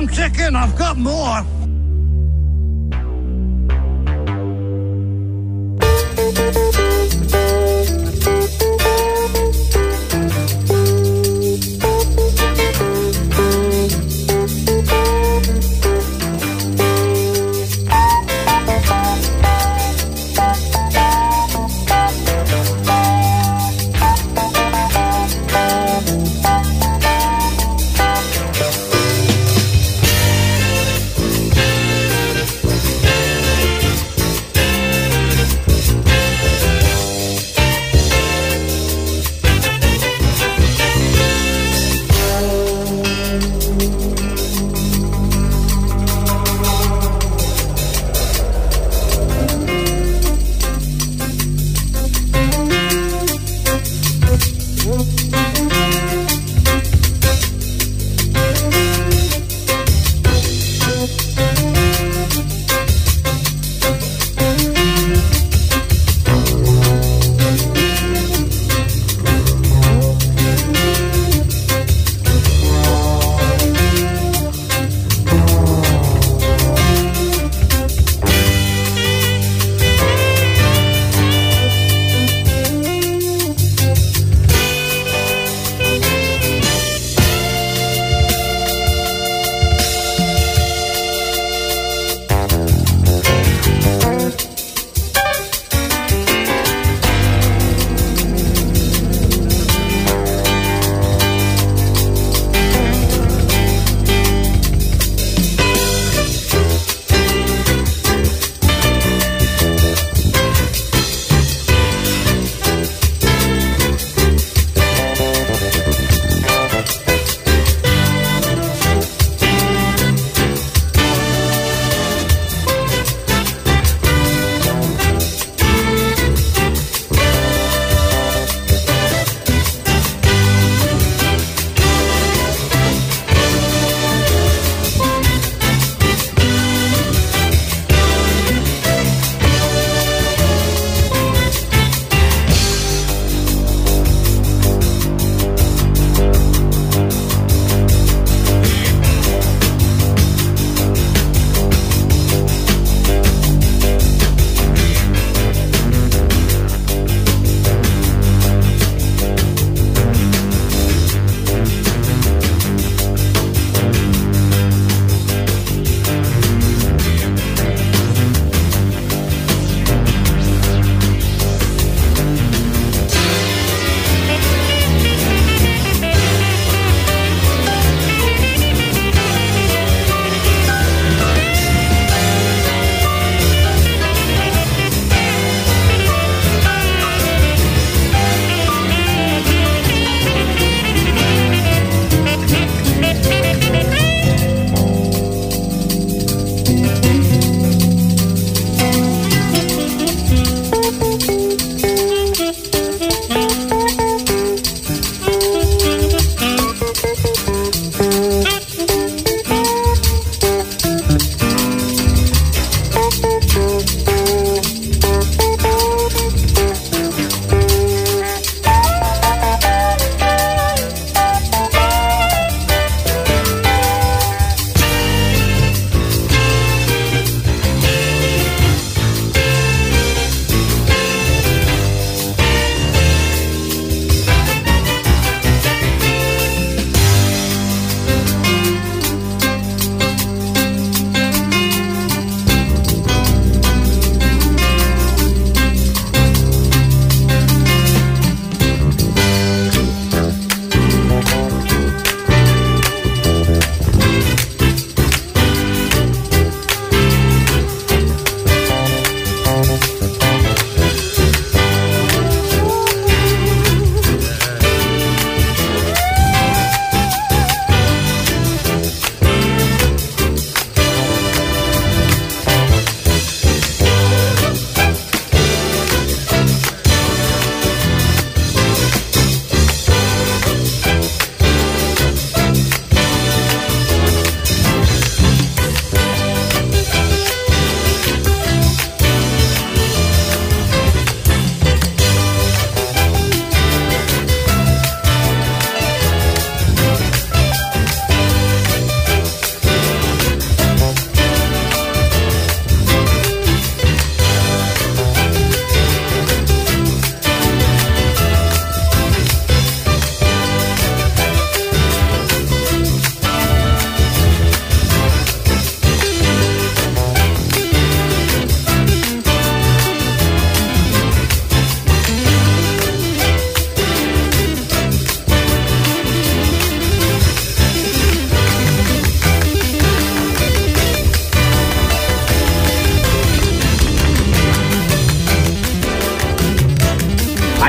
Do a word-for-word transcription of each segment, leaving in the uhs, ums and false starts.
some chicken. I've got more.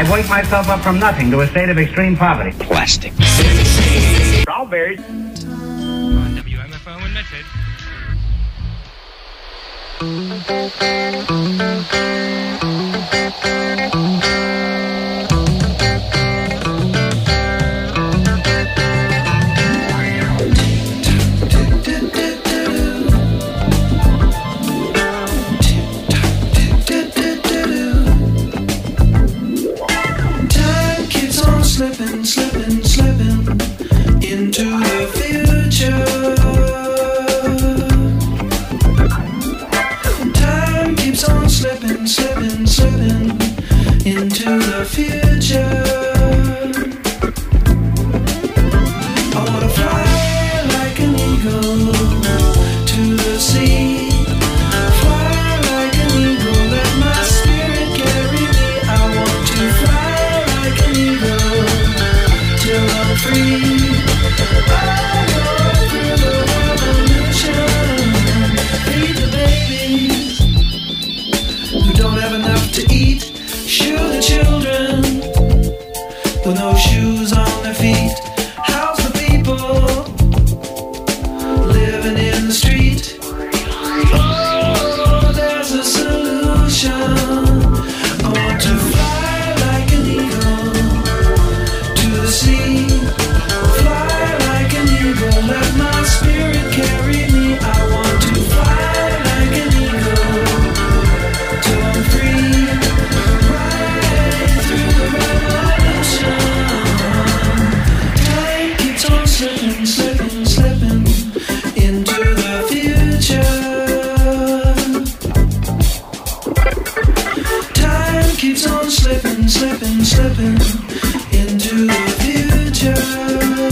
I worked myself up from nothing to a state of extreme poverty. Plastic. Strawberries. On W M F O in Medford. Slipping, slipping, slipping into the future. Time keeps on slipping, slipping, slipping into the future. I wanna fly like an eagle to the sea. Fly like an eagle, let my spirit carry me. I want to fly like an eagle till I'm free. I go through the revolution. Feed the babies who don't have enough to eat. Shoe the children with no shoes on their feet. House the people living in the street. Oh, there's a solution. I want to fly like an eagle to the sea. Fly like an eagle, let my spirit carry me. I want to fly like an eagle till I'm free. Right through the revolution. Time keeps on slipping, slipping, slipping into the future. Time keeps on slipping, slipping, slipping into the future.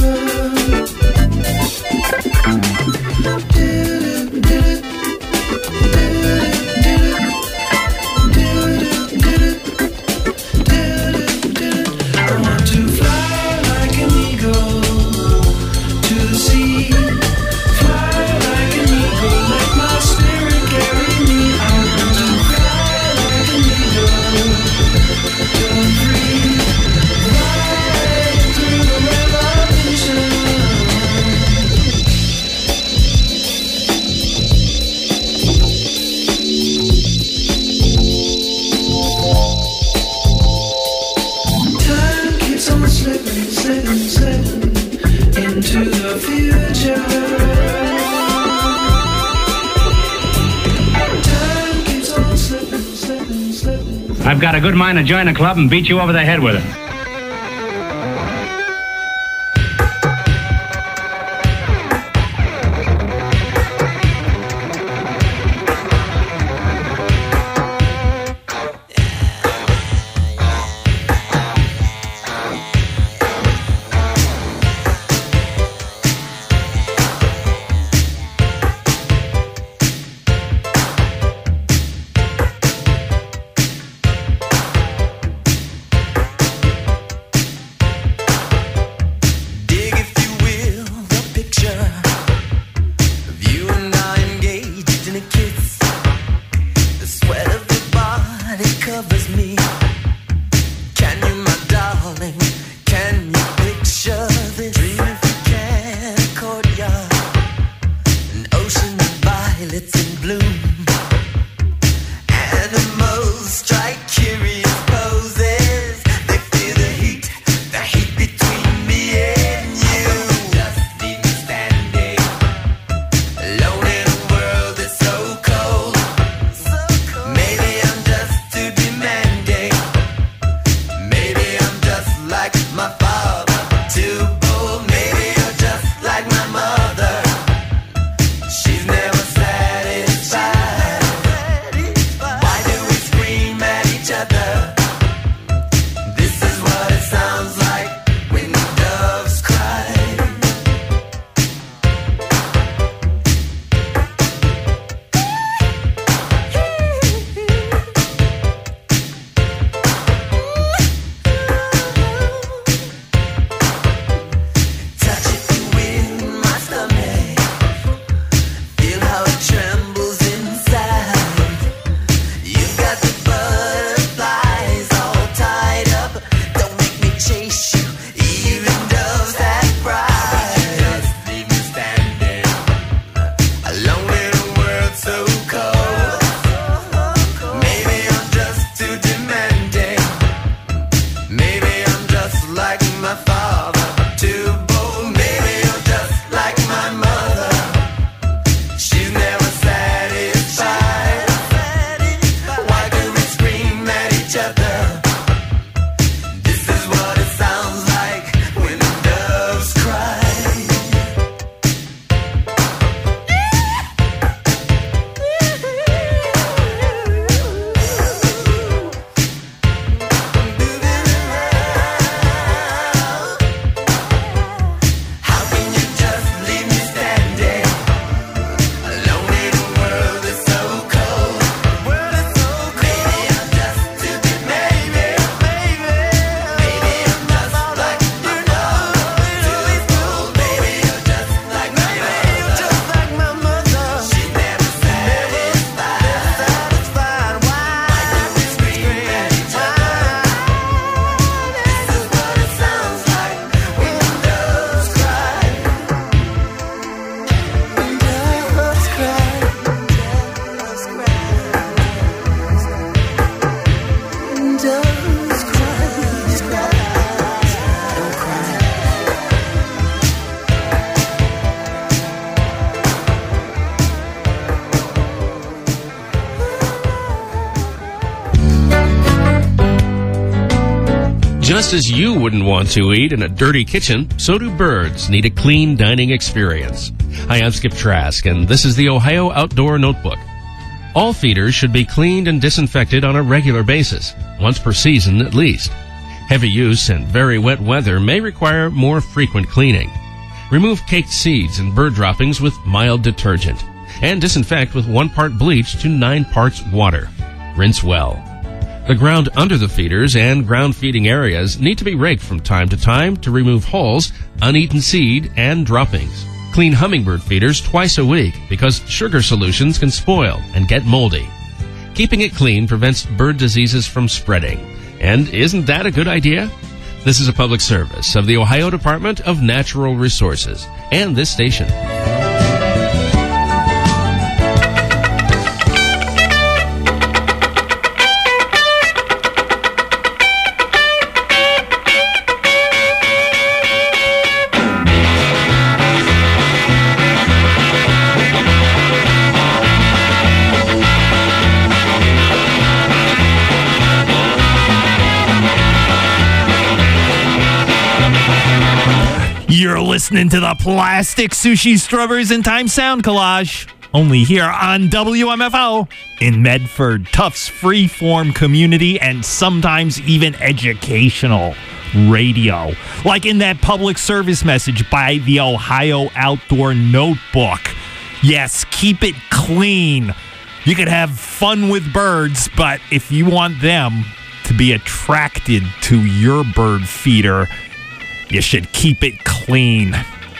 I want to fly like an eagle to the sea. Fly like an eagle, let my spirit carry me. I want to fly like an eagle till I'm free. Right through the revolution. Time keeps on slipping, slipping, slipping into the future. Time keeps on slipping, slipping, slipping. I've got a good mind to join a club and beat you over the head with it. Just as you wouldn't want to eat in a dirty kitchen, so do birds need a clean dining experience. Hi, I'm Skip Trask, and this is the Ohio Outdoor Notebook. All feeders should be cleaned and disinfected on a regular basis, once per season at least. Heavy use and very wet weather may require more frequent cleaning. Remove caked seeds and bird droppings with mild detergent, and disinfect with one part bleach to nine parts water. Rinse well. The ground under the feeders and ground feeding areas need to be raked from time to time to remove hulls, uneaten seed, and droppings. Clean hummingbird feeders twice a week because sugar solutions can spoil and get moldy. Keeping it clean prevents bird diseases from spreading. And isn't that a good idea? This is a public service of the Ohio Department of Natural Resources and this station. You're listening to the Plastic Sushi Strawberries in Time Sound Collage, only here on W M F O in Medford, Tufts freeform community and sometimes even educational radio. Like in that public service message by the Ohio Outdoor Notebook. Yes, keep it clean. You can have fun with birds, but if you want them to be attracted to your bird feeder, you should keep it clean.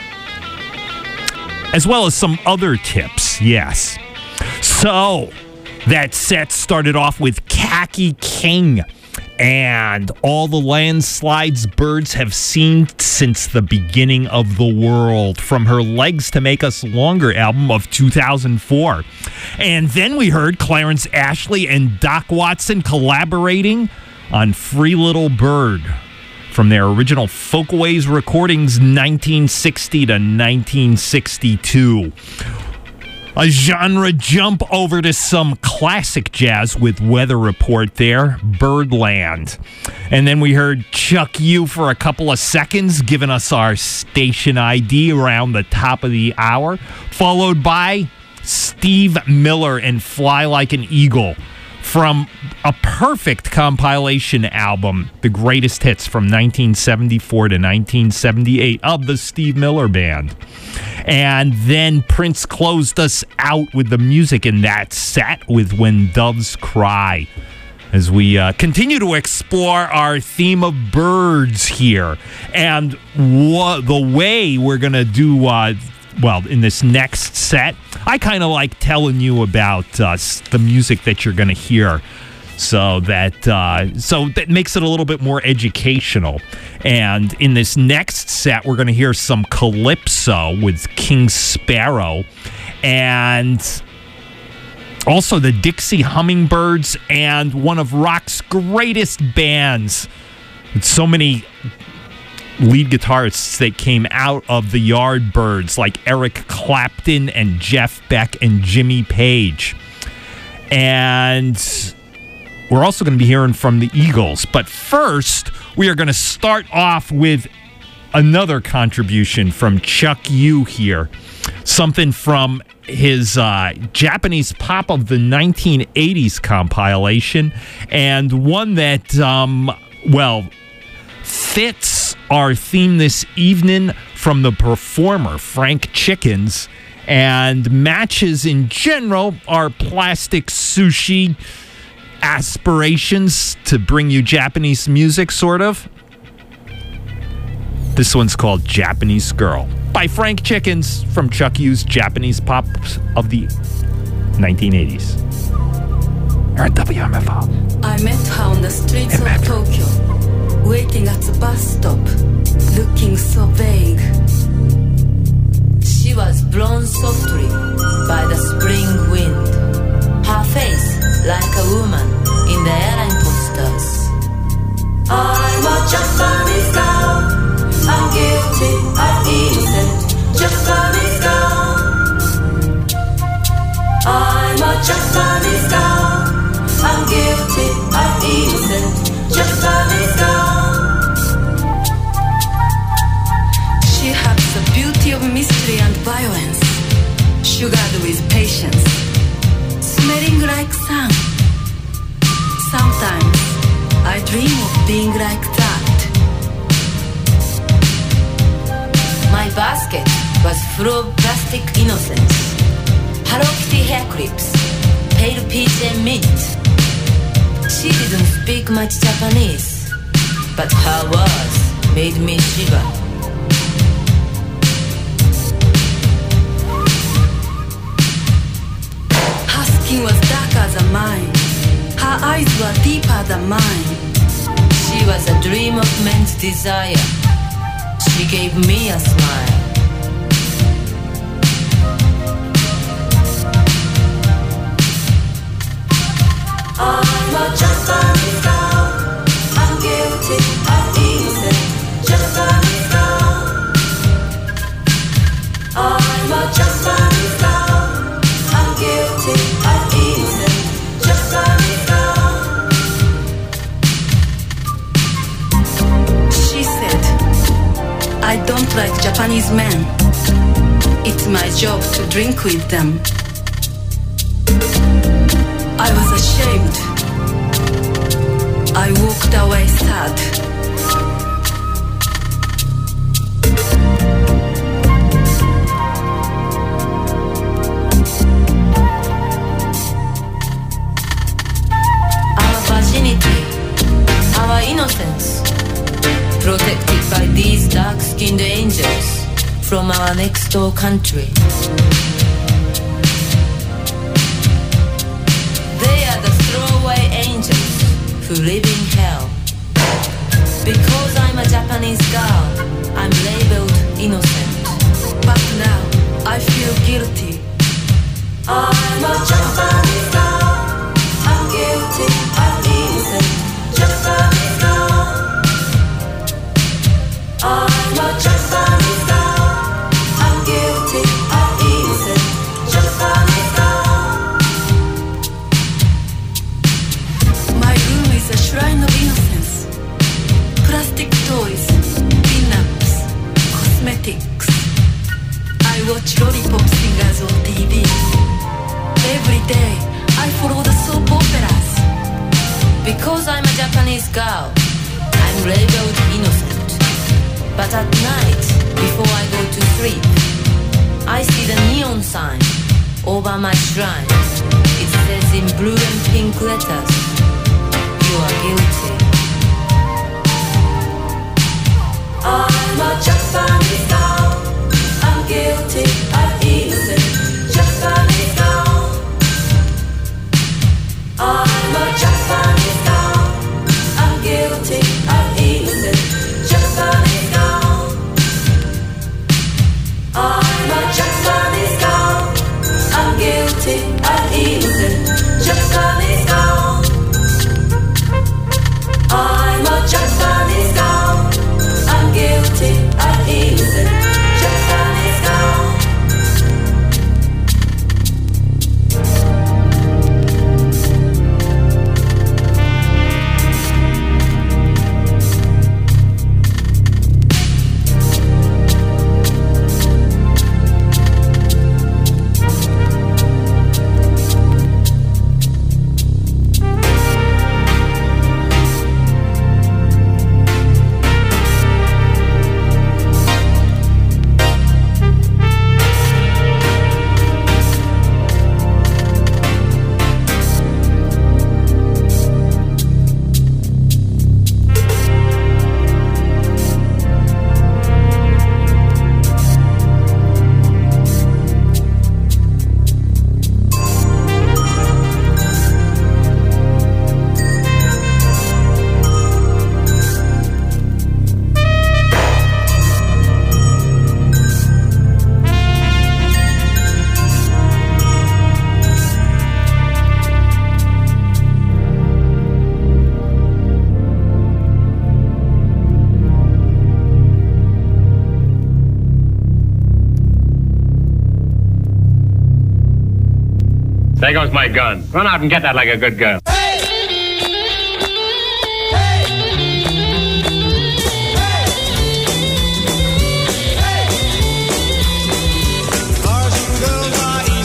As well as some other tips, yes. So, that set started off with Khaki King and all the landslides birds have seen since the beginning of the world, from her Legs to Make Us Longer album of two thousand four. And then we heard Clarence Ashley and Doc Watson collaborating on Free Little Bird from their original Folkways recordings nineteen sixty to nineteen sixty-two. A genre jump over to some classic jazz with Weather Report there, Birdland. And then we heard Chuck U for a couple of seconds, giving us our station I D around the top of the hour, followed by Steve Miller and Fly Like an Eagle from a perfect compilation album, The Greatest Hits from nineteen seventy-four to nineteen seventy-eight of the Steve Miller Band. And then Prince closed us out with the music in that set with When Doves Cry, as we uh, continue to explore our theme of birds here. And wha- the way we're going to do, uh, well, in this next set, I kind of like telling you about uh, the music that you're going to hear. So that uh, so that makes it a little bit more educational. And in this next set, we're going to hear some calypso with King Sparrow, and also the Dixie Hummingbirds, and one of rock's greatest bands with so many lead guitarists that came out of the Yardbirds, like Eric Clapton and Jeff Beck and Jimmy Page. And we're also going to be hearing from the Eagles. But first, we are going to start off with another contribution from Chuck U here. Something from his uh, Japanese Pop of the nineteen eighties compilation. And one that, um, well, fits our theme this evening from the performer, Frank Chickens, and matches in general our Plastic Sushi aspirations to bring you Japanese music, sort of. This one's called Japanese Girl by Frank Chickens from Chuck U's Japanese Pop of the nineteen eighties. You're at W M F O. I met her on the streets of Tokyo, waiting at the bus stop, looking so vague. She was blown softly by the spring wind, her face like a woman in the airline posters. I'm a Japanese girl, I'm guilty, I'm innocent, Japanese girl. I'm a Japanese girl, I'm guilty, I'm innocent, Japanese girl. sugared with patience, smelling like sun. Sometimes I dream of being like that. My basket was full of plastic innocence, Hello Kitty hair clips, pale peach and mint. She didn't speak much Japanese, but her words made me shiver. Her skin was darker than mine. Her eyes were deeper than mine. She was a dream of men's desire. She gave me a smile. I'm a Japanese girl. I'm guilty of innocent Japanese girl. I'm a Japanese girl. I'm guilty of innocent Japanese girl. She said, I don't like Japanese men. It's my job to drink with them. I was ashamed. I walked away sad. Our virginity, our innocence, protected by these dark-skinned angels from our next-door country. They are the throwaway angels who live in hell. Because I'm a Japanese girl, I'm labeled innocent. But now I feel guilty. I'm a Japanese girl. I'm guilty of innocent Japanese girl. I'm a Japanese girl. I'm guilty of innocent Japanese girl. My room is a shrine of innocence. Plastic toys, pin-ups, cosmetics. I watch lollipop singers on T V. Every day I follow the soap operas. Because I'm a Japanese girl, I'm labeled innocent. But at night, before I go to sleep, I see the neon sign over my shrine. It says in blue and pink letters, you are guilty. I'm a Japanese girl. I'm guilty of innocent Japanese girl. I'm a Japanese girl. I'm guilty of innocent Japanese girl. I'm a Japanese girl. I'm guilty of innocent Japanese girl. I'm a Japanese girl. I'm guilty of innocent Japanese girl. There goes my gun. Run out and get that like a good girl. Stars and girls are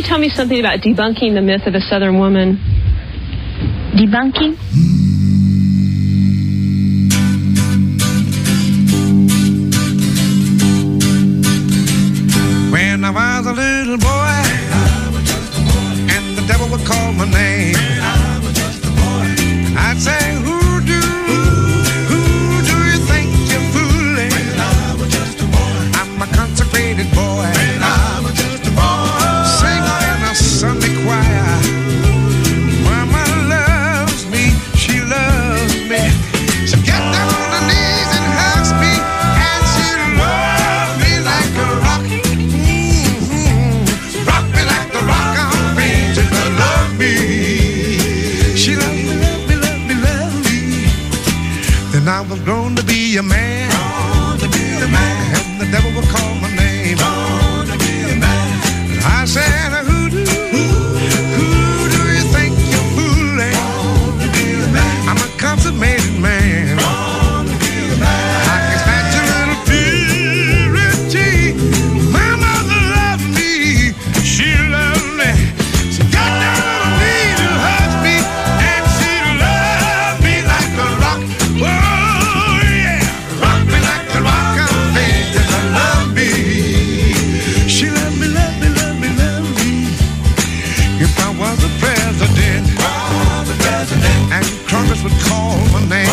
tell me something about debunking the myth of a Southern woman? Debunking? When I was a little boy, and the devil would call my name, I'd say, who do, who do you think you're fooling? I'm a consecrated boy, singing in a Sunday choir. Mama loves me, she loves me. She gets down on her knees and hugs me, and she loves me like a rock. Mm-hmm. Rock me like the rock I'm made to love me. She loves me, love me, love me, love me. Then I was grown to be a man, grown to be a man, and the devil would call my name, grown to be a man. And I said, who do, who, who do you think you're fooling? Grown to be a man. I'm a consummated man. Grown to be a man. I can stand your little purity. My mother loved me, she loved me. She got down on her knees and hugged me, and she loved me like a rock. Oh yeah, rock me like the rock I'm made to love me. She loved me, loved me, loved me, loved me. If I was the president, and Congress would call my name,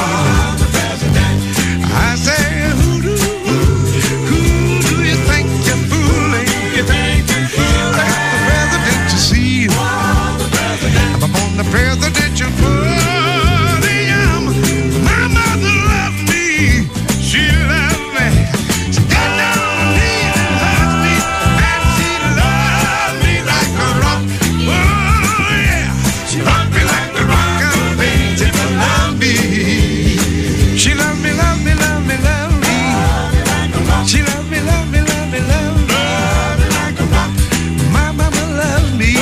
I say, who do, who do you think you're fooling? You think you're fooling? I got the presidential seal. I'm up on the presidential podium. My mother loved me, she loved me. She got down on her knees and hugged me, and she loved me like a rock. Oh yeah, she rocked me like the rock I'm made to love me. She loved me, loved me, loved me, loved me. She loved me, loved me, loved me, loved me. Like a rock. My mama loved me.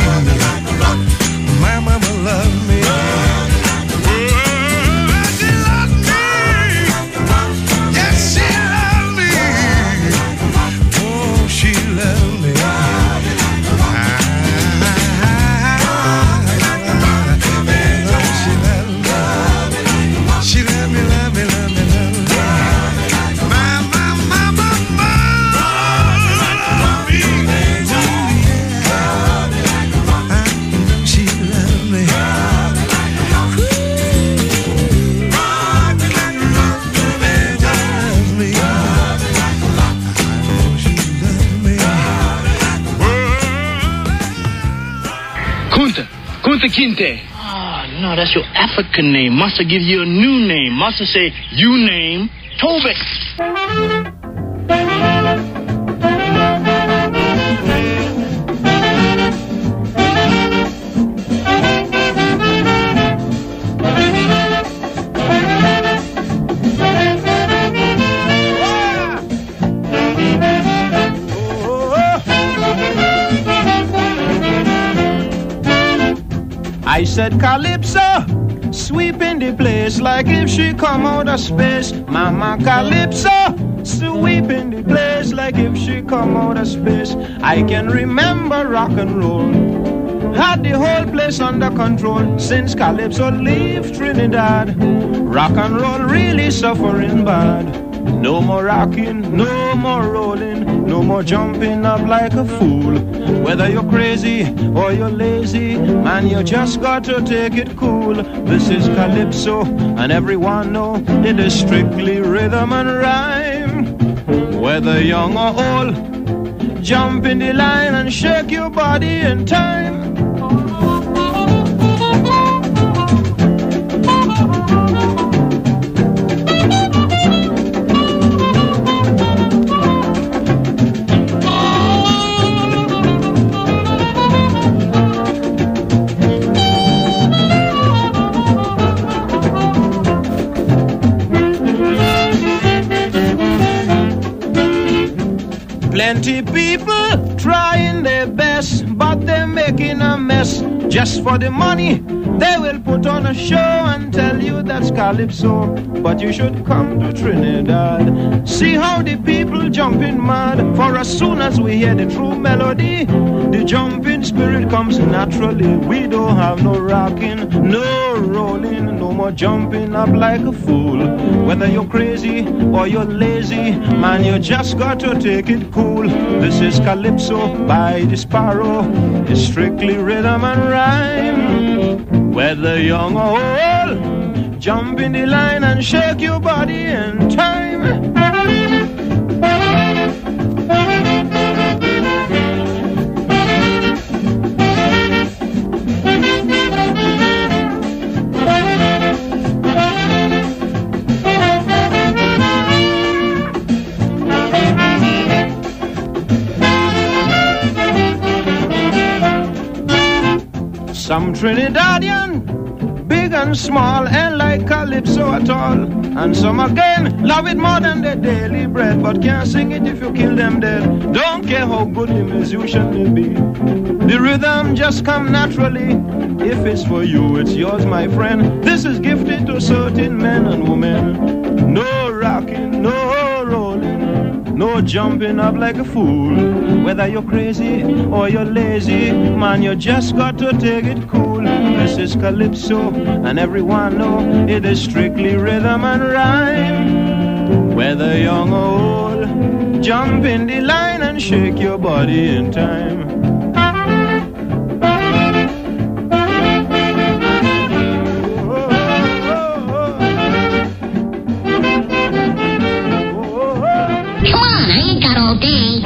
My mama loved me. Oh, she loved me. Yes, she loved me. Oh, she loved me. She loved me, love me, love me, love me. My, my, my, my, my, love me. She loved me. Kunta, Kunta Kinte. Oh, no, that's your African name. Must have give you a new name. Must have say, you name Toby. I said Calypso, sweeping the place like if she come out of space. Mama Calypso, sweeping the place like if she come out of space. I can remember rock and roll had the whole place under control since Calypso leave Trinidad. Rock and roll really suffering bad. No more rocking, no more rolling, no more jumping up like a fool. Whether you're crazy or you're lazy, man, you just got to take it cool. This is Calypso, and everyone know it is strictly rhythm and rhyme. Whether young or old, jump in the line and shake your body in time. Plenty people trying their best, but they're making a mess. Just for the money, they will put on a show and tell tell you that's Calypso, but you should come to Trinidad. See how the people jumping mad, for as soon as we hear the true melody, the jumping spirit comes naturally. We don't have no rocking, no rolling, no more jumping up like a fool. Whether you're crazy or you're lazy, man, you just got to take it cool. This is Calypso by the Sparrow. It's strictly rhythm and rhyme. Whether young or old, jump in the line and shake your body in time. Some Trinidadian, big and small, and like Calypso at all. And some again, love it more than their daily bread, but can't sing it if you kill them dead. Don't care how good the musician may be, the rhythm just come naturally. If it's for you, it's yours, my friend. This is gifted to certain men and women. No rocking, no rolling, no jumping up like a fool. Whether you're crazy or you're lazy, man, you just got to take it cool. This is Calypso, and everyone know it is strictly rhythm and rhyme. Whether young or old, jump in the line and shake your body in time. All day.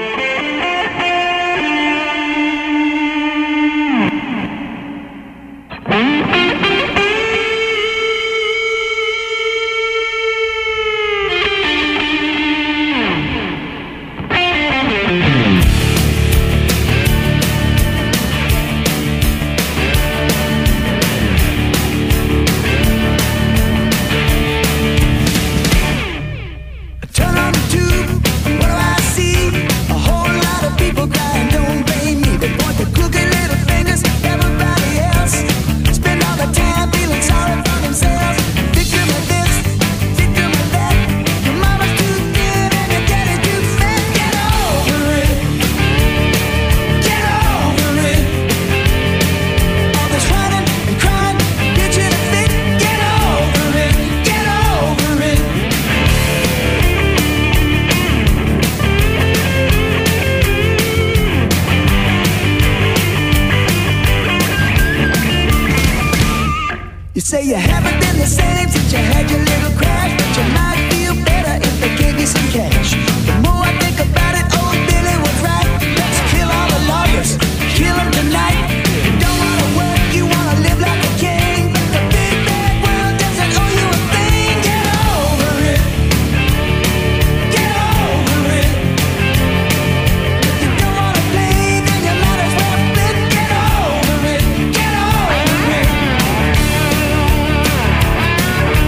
Say you haven't been the same since you had your little crash, but you might feel better if they gave you some cash. The more I think about it, old Billy was right. Let's kill all the lawyers, kill them tonight. You don't wanna work, you wanna live like a king, but the big bad world doesn't owe you a thing. Get over it, get over it. If you don't wanna play, then you might as well quit. Get over it, get over it.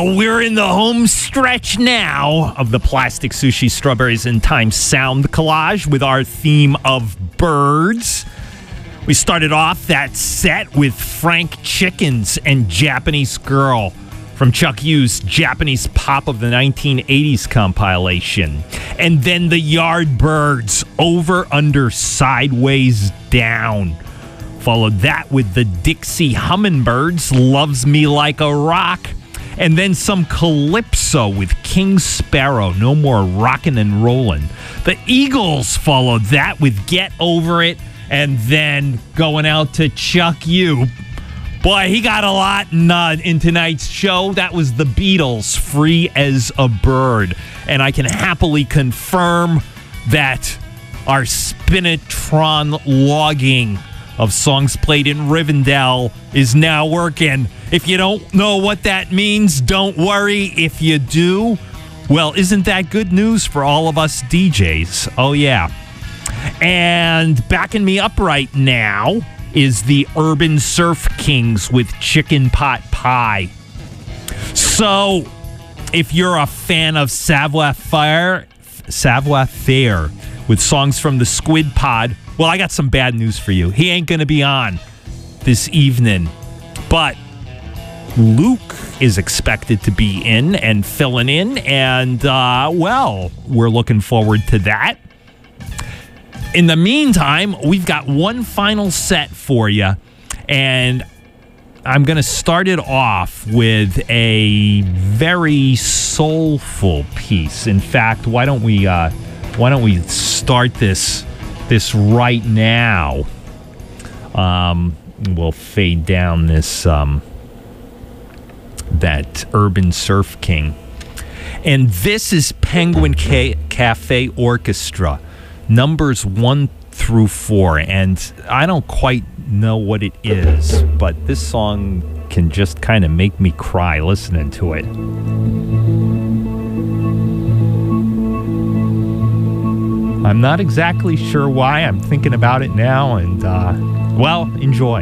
Well, we're in the home stretch now of the Plastic Sushi Strawberries in Time sound collage with our theme of birds. We started off that set with Frank Chickens and Japanese Girl from Chuck Hughes' Japanese Pop of the nineteen eighties compilation. And then the Yardbirds, Over, Under, Sideways, Down. Followed that with the Dixie Hummingbirds, Loves Me Like a Rock. And then some Calypso with King Sparrow, No More Rockin' and Rollin'. The Eagles followed that with Get Over It. And then going out to Chuck U. Boy, he got a lot in, uh, in tonight's show. That was the Beatles, Free as a Bird. And I can happily confirm that our Spinitron logging of songs played in Rivendell is now working. If you don't know what that means, don't worry. If you do, well, isn't that good news for all of us D Js? Oh, yeah. And backing me up right now is the Urban Surf Kings with Chicken Pot Pie. So, if you're a fan of Savoir Faire, Savoir Faire with songs from the Squid Pod, well, I got some bad news for you. He ain't going to be on this evening. But Luke is expected to be in and filling in. And, uh, well, we're looking forward to that. In the meantime, we've got one final set for you. And I'm going to start it off with a very soulful piece. In fact, why don't we uh, why don't we start this this right now? Um, we'll fade down this um, that Urban Surf King, and this is Penguin Ca- Cafe Orchestra, numbers one through four, and I don't quite know what it is, but this song can just kind of make me cry listening to it. I'm not exactly sure why. I'm thinking about it now, and, uh, well, enjoy.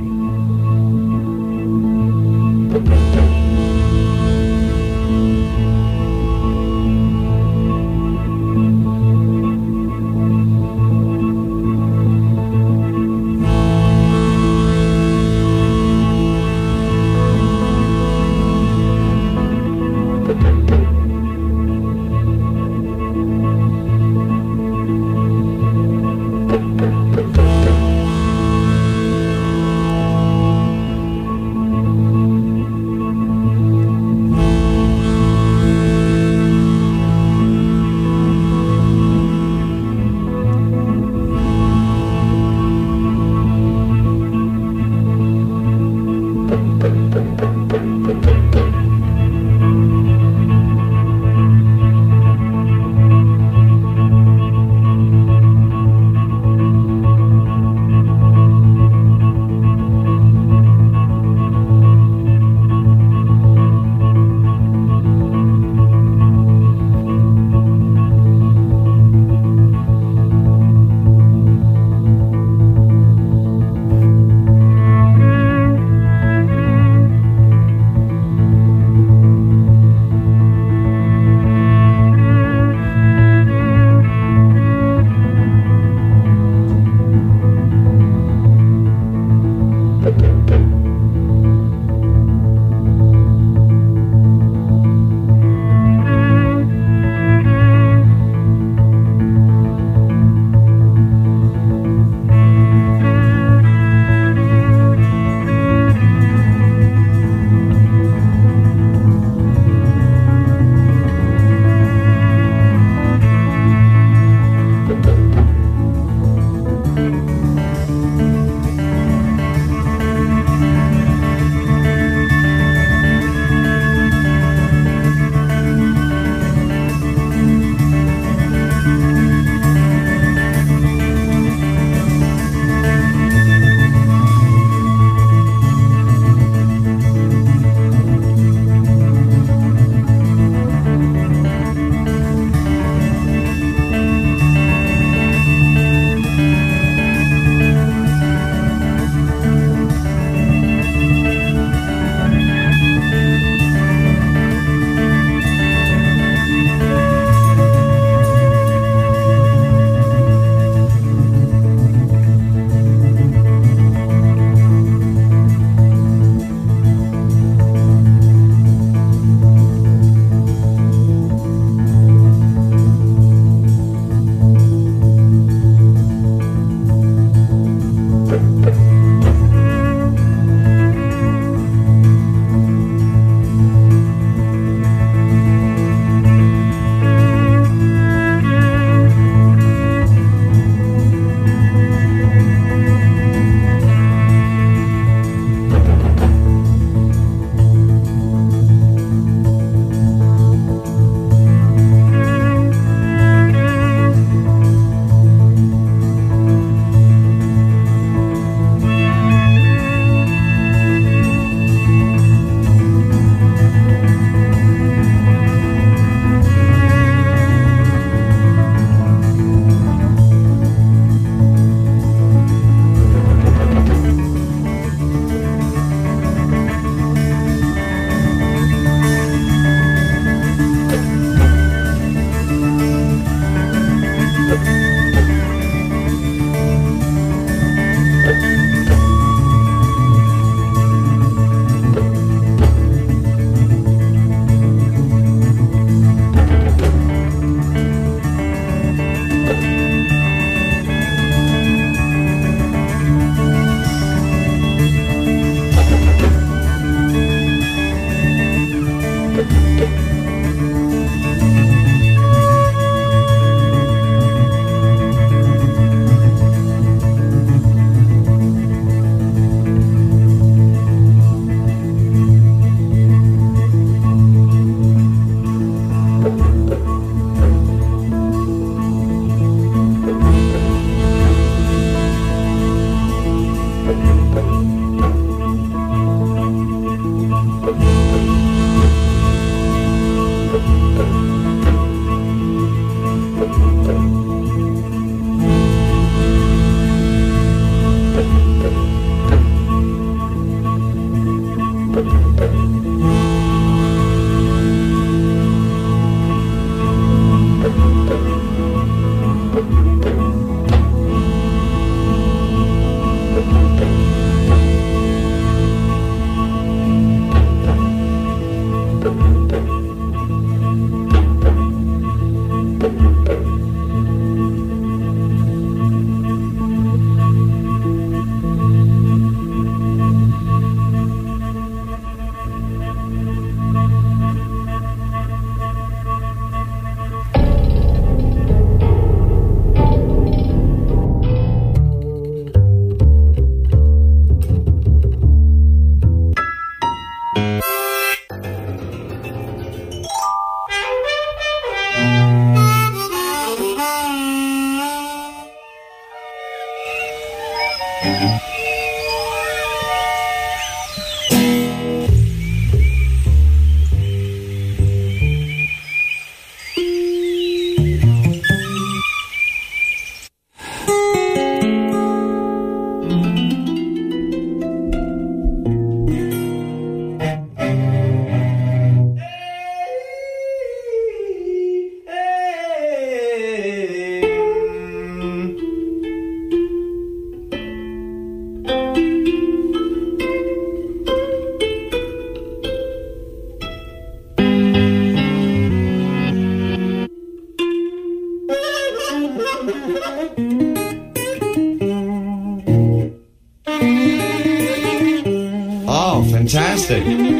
Oh, fantastic.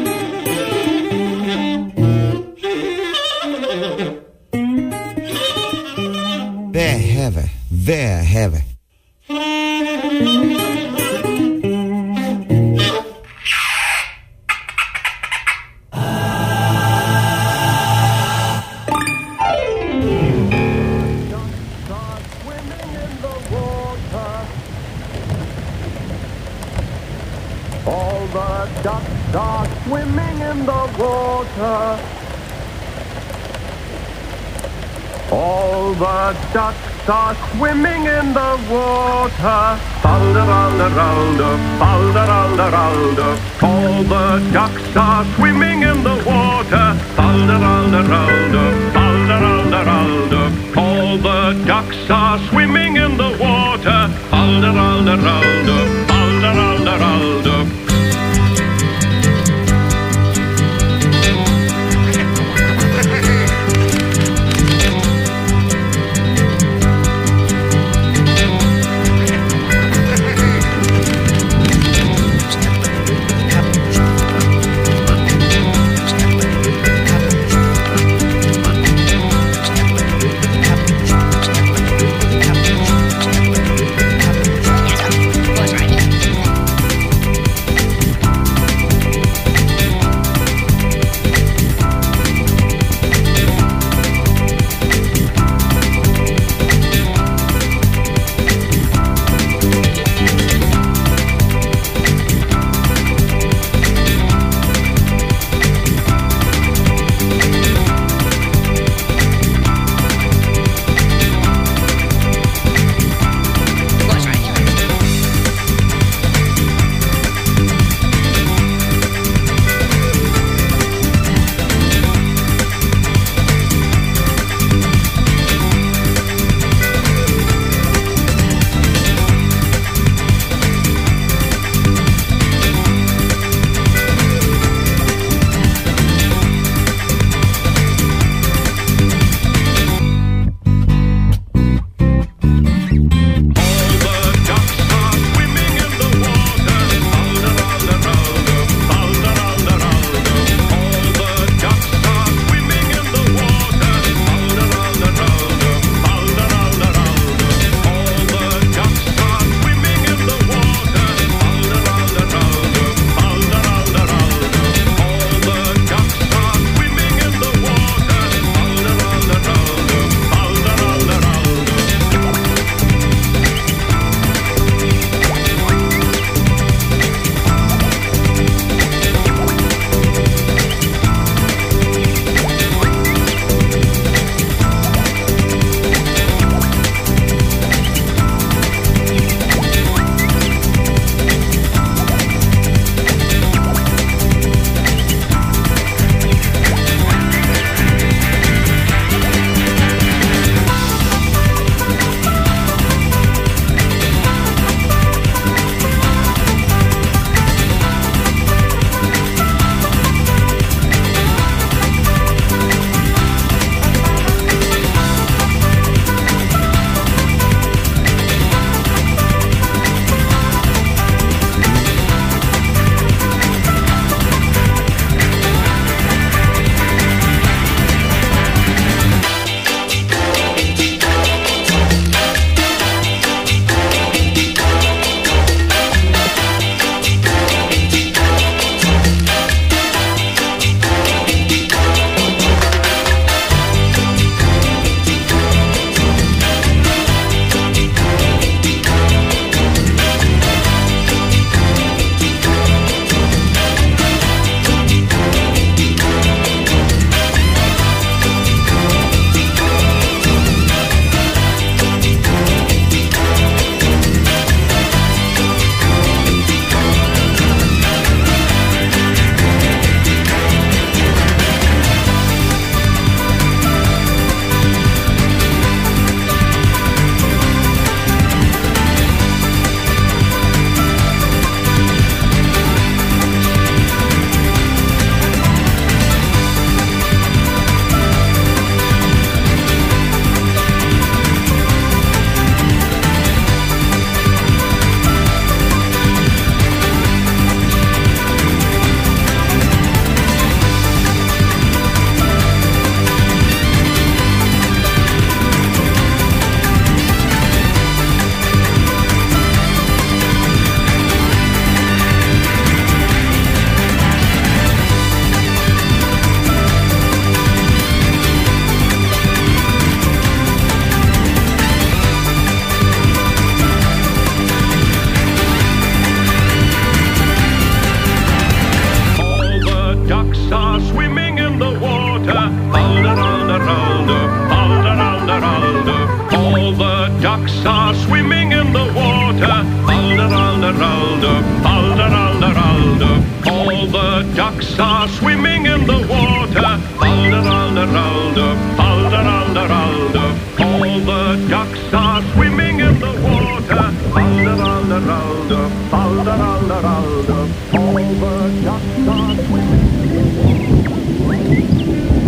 Very heavy, very heavy. All the ducks are swimming in the water. All the ducks are swimming in the water. Falderalderalder, falderalderalder. All the ducks are swimming in the water. Falderalderalder, falderalderalder. All the ducks are swimming in the water. Falderalderalder, falderalderalder. falderalder, falderalderalder. All the ducks are swimming in the water. Falderalderalder, falderalderalder. All the ducks are swimming in the water. Falderalderalder, falderalderalder. All the ducks are swimming in the water.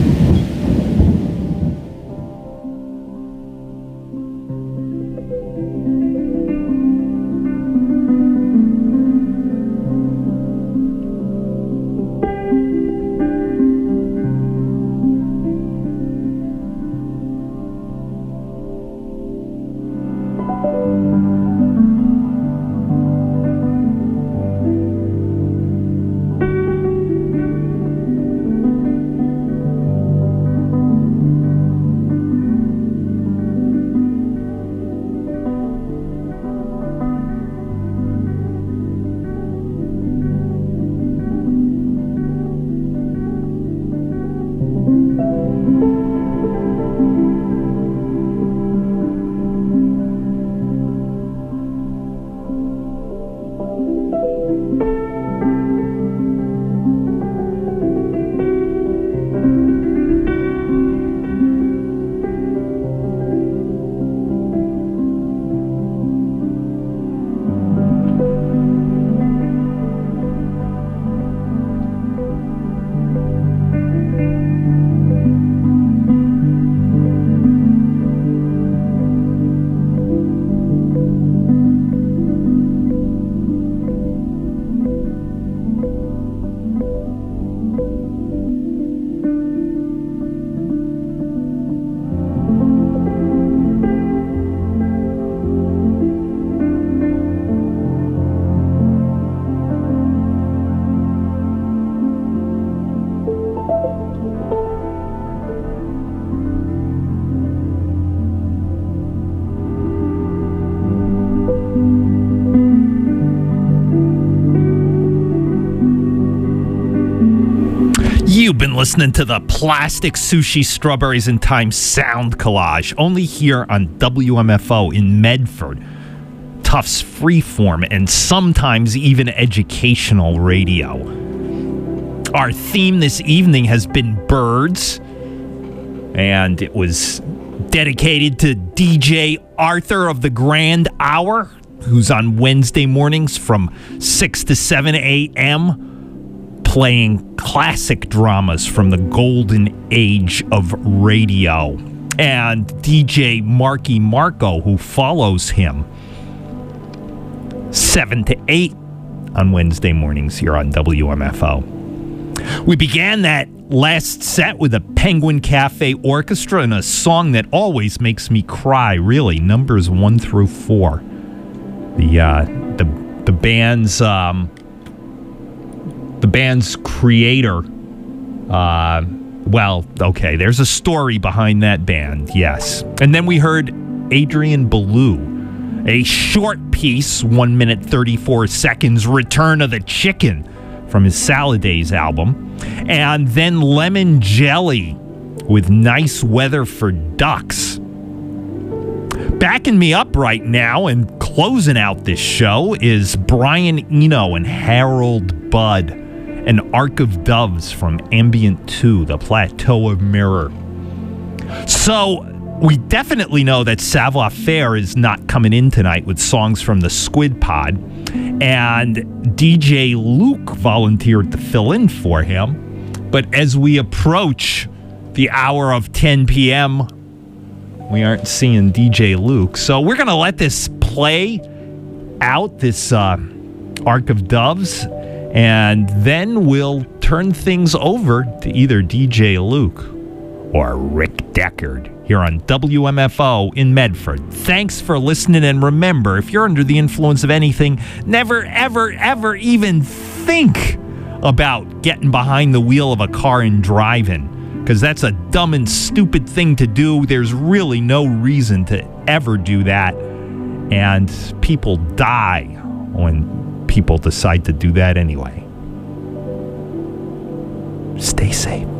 You've been listening to the Plastic Sushi Strawberries in Time sound collage, only here on W M F O in Medford. Tufts Freeform and sometimes even educational radio. Our theme this evening has been birds, and it was dedicated to D J Arthur of the Grand Hour, who's on Wednesday mornings from six to seven a.m., playing classic dramas from the golden age of radio. And D J Marky Marco, who follows him, seven to eight on Wednesday mornings here on W M F O. We began that last set with a Penguin Cafe Orchestra and a song that always makes me cry, really, numbers one through four. The, uh, the, the band's... Um, The band's creator, uh, well, okay, there's a story behind that band, yes. And then we heard Adrian Belew, a short piece, one minute thirty-four seconds, Return of the Chicken from his Salad Days album. And then Lemon Jelly with Nice Weather for Ducks. Backing me up right now and closing out this show is Brian Eno and Harold Budd, an Ark of Doves from Ambient two, The Plateau of Mirror. So, we definitely know that Savoir Faire is not coming in tonight with songs from the Squid Pod, and D J Luke volunteered to fill in for him. But as we approach the hour of ten p.m., we aren't seeing D J Luke. So we're going to let this play out, this uh, Ark of Doves, and then we'll turn things over to either D J Luke or Rick Deckard here on W M F O in Medford. Thanks for listening, and remember, if you're under the influence of anything, never, ever, ever even think about getting behind the wheel of a car and driving, because that's a dumb and stupid thing to do. There's really no reason to ever do that, and people die when people decide to do that anyway. Stay safe.